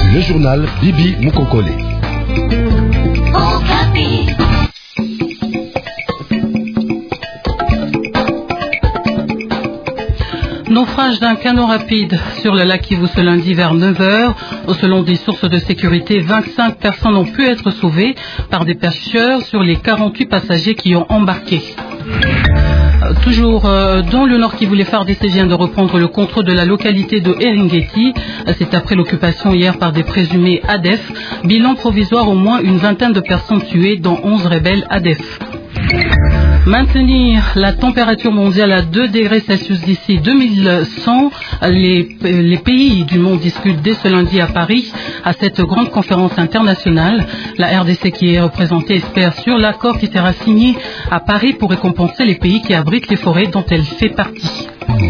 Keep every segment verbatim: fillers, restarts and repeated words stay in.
Le journal Bibi Mukokole. Naufrage d'un canot rapide sur le lac Kivu ce lundi vers neuf heures. Selon des sources de sécurité, vingt-cinq personnes ont pu être sauvées par des pêcheurs sur les quarante-huit passagers qui ont embarqué. Toujours euh, dans le Nord Kivu, les F A R D C vient de reprendre le contrôle de la localité de Eringeti. C'est après l'occupation hier par des présumés A D E F. Bilan provisoire, au moins une vingtaine de personnes tuées, dont onze rebelles A D E F. Maintenir la température mondiale à deux degrés Celsius d'ici deux mille cent, les, les pays du monde discutent dès ce lundi à Paris à cette grande conférence internationale. La R D C qui est représentée espère sur l'accord qui sera signé à Paris pour récompenser les pays qui abritent les forêts dont elle fait partie.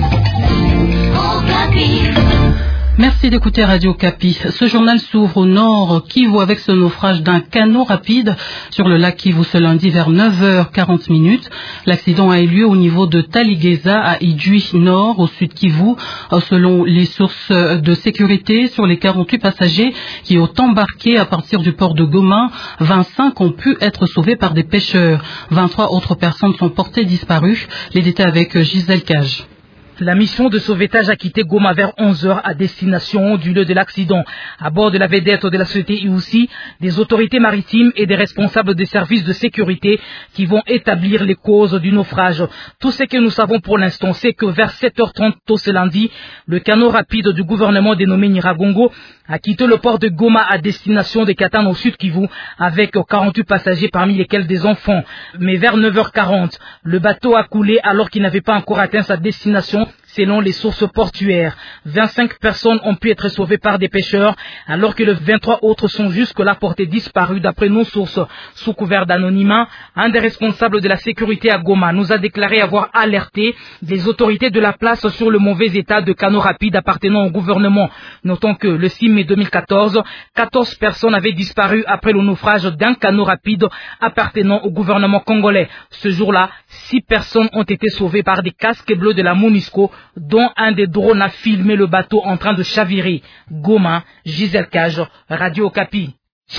Merci d'écouter Radio Okapi. Ce journal s'ouvre au nord Kivu avec ce naufrage d'un canot rapide sur le lac Kivu ce lundi vers neuf heures quarante. L'accident a eu lieu au niveau de Taligeza à Idjui Nord, au sud Kivu. Selon les sources de sécurité, sur les quarante-huit passagers qui ont embarqué à partir du port de Goma, vingt-cinq ont pu être sauvés par des pêcheurs. vingt-trois autres personnes sont portées disparues. Les détails avec Gisèle Cage. La mission de sauvetage a quitté Goma vers onze heures à destination du lieu de l'accident. À bord de la vedette de la société I O C I, des autorités maritimes et des responsables des services de sécurité qui vont établir les causes du naufrage. Tout ce que nous savons pour l'instant, c'est que vers sept heures trente tôt ce lundi, le canot rapide du gouvernement dénommé Nyiragongo a quitté le port de Goma à destination de Katana au sud Kivu avec quarante-huit passagers parmi lesquels des enfants. Mais vers neuf heures quarante, le bateau a coulé alors qu'il n'avait pas encore atteint sa destination. Selon les sources portuaires, vingt-cinq personnes ont pu être sauvées par des pêcheurs, alors que les vingt-trois autres sont jusque-là portés disparus d'après nos sources. Sous couvert d'anonymat, un des responsables de la sécurité à Goma nous a déclaré avoir alerté les autorités de la place sur le mauvais état de canot rapide appartenant au gouvernement. Notons que le six mai deux mille quatorze, quatorze personnes avaient disparu après le naufrage d'un canot rapide appartenant au gouvernement congolais. Ce jour-là, six personnes ont été sauvées par des casques bleus de la MONUSCO, dont un des drones a filmé le bateau en train de chavirer. Goma, Gisèle Cage, Radio Okapi.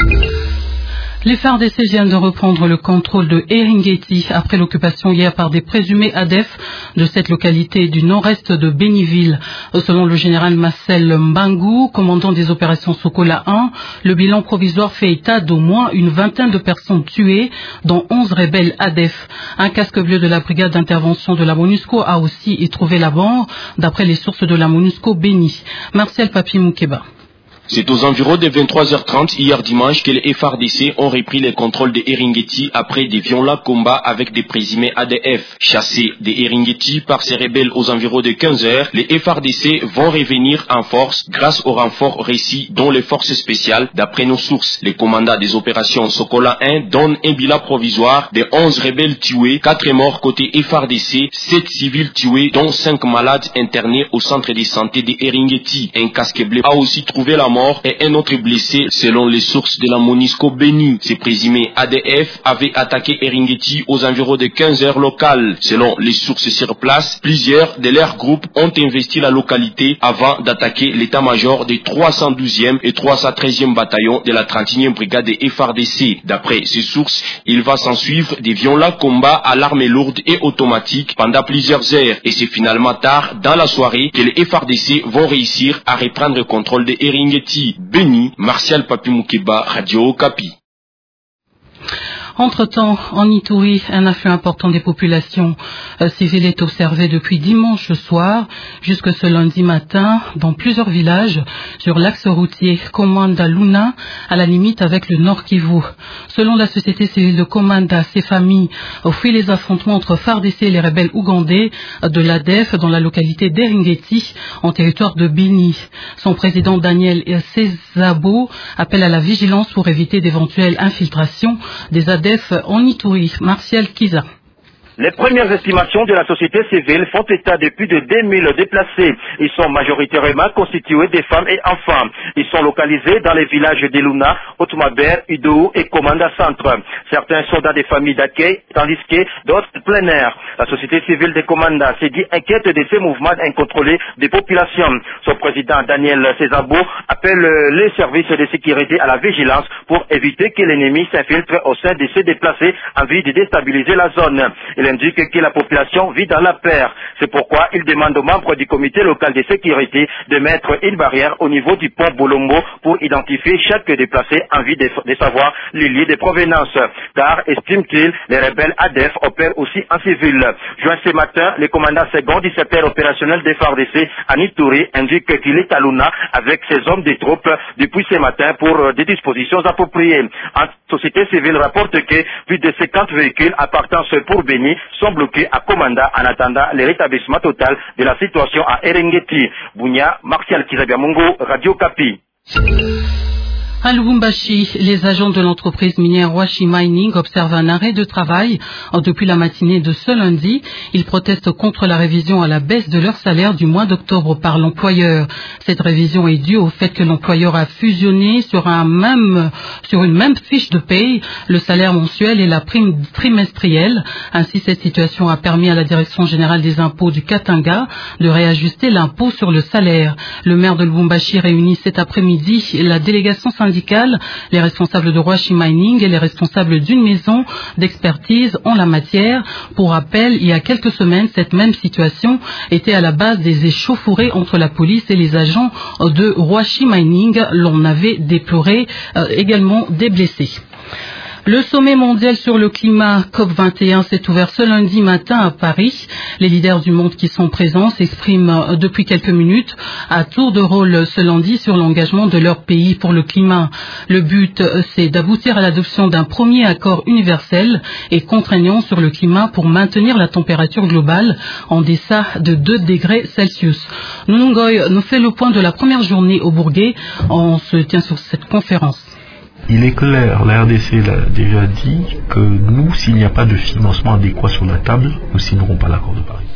Les F A R D C viennent de reprendre le contrôle de Eringeti après l'occupation hier par des présumés A D E F de cette localité du nord-est de Béniville. Selon le général Marcel Mbangou, commandant des opérations Sokola un, le bilan provisoire fait état d'au moins une vingtaine de personnes tuées, dont onze rebelles A D E F. Un casque bleu de la brigade d'intervention de la MONUSCO a aussi y trouvé la mort, d'après les sources de la MONUSCO Béni. Martial Papi Moukeba. C'est aux environs de vingt-trois heures trente hier dimanche que les F A R D C ont repris les contrôles de Eringeti après des violents combats avec des présumés A D E F. Chassés de Eringeti par ces rebelles aux environs de quinze heures, les F A R D C vont revenir en force grâce au renfort récit dont les forces spéciales d'après nos sources. Les commandants des opérations Sokola un donnent un bilan provisoire de onze rebelles tués, quatre morts côté F A R D C, sept civils tués dont cinq malades internés au centre de santé de Eringeti. Un casque bleu a aussi trouvé la mort et un autre blessé selon les sources de la MONUSCO Béni. Ces présumés A D E F avaient attaqué Eringeti aux environs de quinze heures locales. Selon les sources sur place, plusieurs de leurs groupes ont investi la localité avant d'attaquer l'état-major des trois cent douzième et trois cent treizième bataillons de la trente et unième brigade des F A R D C. D'après ces sources, il va s'en suivre des violents combats à l'arme lourde et automatique pendant plusieurs heures. Et c'est finalement tard dans la soirée que les F A R D C vont réussir à reprendre le contrôle de Eringeti. Béni, Martial Papi Moukeba, Radio Okapi. Entre-temps, en Ituri, un afflux important des populations euh, civiles est observé depuis dimanche soir jusque ce lundi matin dans plusieurs villages sur l'axe routier Komanda Luna, à la limite avec le Nord Kivu. Selon la société civile de Komanda, ces familles ont fui les affrontements entre F A R D C et les rebelles ougandais de l'A D E F dans la localité d'Eringeti, en territoire de Béni. Son président Daniel Cesabo appelle à la vigilance pour éviter d'éventuelles infiltrations des A D E F en Ituri. Martial Kiza. Les premières estimations de la société civile font état de plus de deux mille déplacés. Ils sont majoritairement constitués de femmes et enfants. Ils sont localisés dans les villages d'Eluna, Otmaber, Udou et Komanda Centre. Certains sont dans des familles d'accueil, tandis que d'autres plein air. La société civile de Komanda s'est dit inquiète de ces mouvements incontrôlés des populations. Son président Daniel Césabo appelle les services de sécurité à la vigilance pour éviter que l'ennemi s'infiltre au sein de ces déplacés en vue de déstabiliser la zone. Il indique que la population vit dans la peur. C'est pourquoi il demande aux membres du comité local de sécurité de mettre une barrière au niveau du pont Bolombo pour identifier chaque déplacé en vue de, de savoir les lieux de provenance. Car, estime-t-il, les rebelles A D F opèrent aussi en civil. Juin ce matin, le commandant second du secteur opérationnel des F A R D C, Anitouri, indique qu'il est à Luna avec ses hommes de troupes depuis ce matin pour des dispositions appropriées. En société civile rapporte que plus de cinquante véhicules appartenant pour Béni sont bloqués à Komanda en attendant le rétablissement total de la situation à Erengeti. Bounia, Martial Kizabiamungo, Radio Kapi. À Lubumbashi, les agents de l'entreprise minière Rwashi Mining observent un arrêt de travail depuis la matinée de ce lundi. Ils protestent contre la révision à la baisse de leur salaire du mois d'octobre par l'employeur. Cette révision est due au fait que l'employeur a fusionné sur un même, sur une même fiche de paye le salaire mensuel et la prime trimestrielle. Ainsi, cette situation a permis à la direction générale des impôts du Katanga de réajuster l'impôt sur le salaire. Le maire de Lubumbashi réunit cet après-midi la délégation syndicale, les responsables de Rwashi Mining et les responsables d'une maison d'expertise en la matière. Pour rappel, il y a quelques semaines, cette même situation était à la base des échauffourées entre la police et les agents de Rwashi Mining. L'on avait déploré euh, également des blessés. Le sommet mondial sur le climat COP vingt et un s'est ouvert ce lundi matin à Paris. Les leaders du monde qui sont présents s'expriment depuis quelques minutes à tour de rôle ce lundi sur l'engagement de leur pays pour le climat. Le but, c'est d'aboutir à l'adoption d'un premier accord universel et contraignant sur le climat pour maintenir la température globale en deçà de deux degrés Celsius. Nungoy nous fait le point de la première journée au Bourget. On se tient sur cette conférence. Il est clair, la R D C l'a déjà dit, que nous, s'il n'y a pas de financement adéquat sur la table, nous ne signerons pas l'accord de Paris.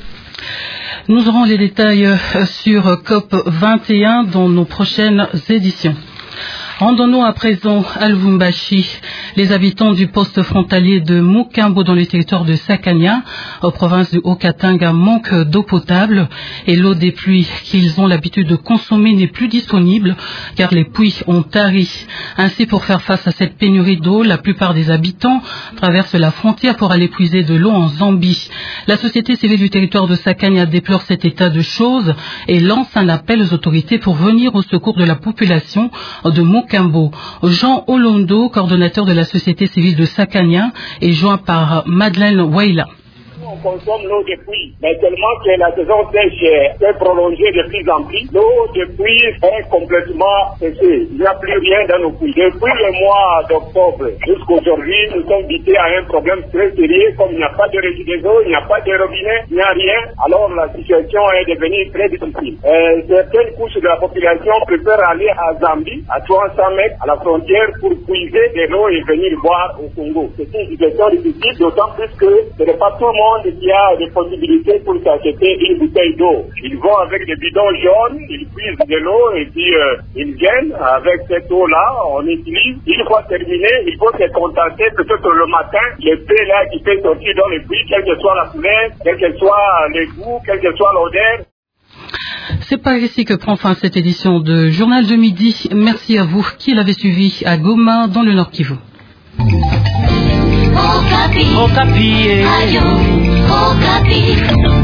Nous aurons les détails sur COP vingt et un dans nos prochaines éditions. Rendons-nous à présent à Lubumbashi. Les habitants du poste frontalier de Mukimbo dans le territoire de Sakania, aux provinces du Haut-Katanga, manquent d'eau potable et l'eau des pluies qu'ils ont l'habitude de consommer n'est plus disponible car les puits ont tari. Ainsi, pour faire face à cette pénurie d'eau, la plupart des habitants traversent la frontière pour aller puiser de l'eau en Zambie. La société civile du territoire de Sakania déplore cet état de choses et lance un appel aux autorités pour venir au secours de la population de Mukimbo. Jean Olondo, coordonnateur de la société civile de Sakania, est joint par Madeleine Waila. On consomme l'eau des puits, mais tellement que la saison sèche est prolongée de plus en plus, l'eau des puits est complètement cessée. Il n'y a plus rien dans nos puits. Depuis le mois d'octobre jusqu'aujourd'hui, nous sommes bités à un problème très sérieux, comme il n'y a pas de régie des eaux, il n'y a pas de robinet, il n'y a rien, alors la situation est devenue très difficile. Euh, certaines couches de la population préfèrent aller à Zambie, à trois cents mètres à la frontière, pour puiser de l'eau et venir boire au Congo. C'est une situation difficile, d'autant plus que ce n'est pas tout le monde qui a des possibilités pour s'acheter une bouteille d'eau. Ils vont avec des bidons jaunes, ils puisent de l'eau et puis euh, ils viennent avec cette eau-là, on utilise. Une fois terminé, il faut se contenter peut-être le matin, l'épée là qui fait sortir dans les puits, quelle que soit la couleur, quel que soit le goût, quelle que soit l'odeur. C'est par ici que prend fin cette édition de Journal de Midi. Merci à vous qui l'avez suivi à Goma dans le Nord Kivu. Okapi. Okapi. Ayo. Okapi.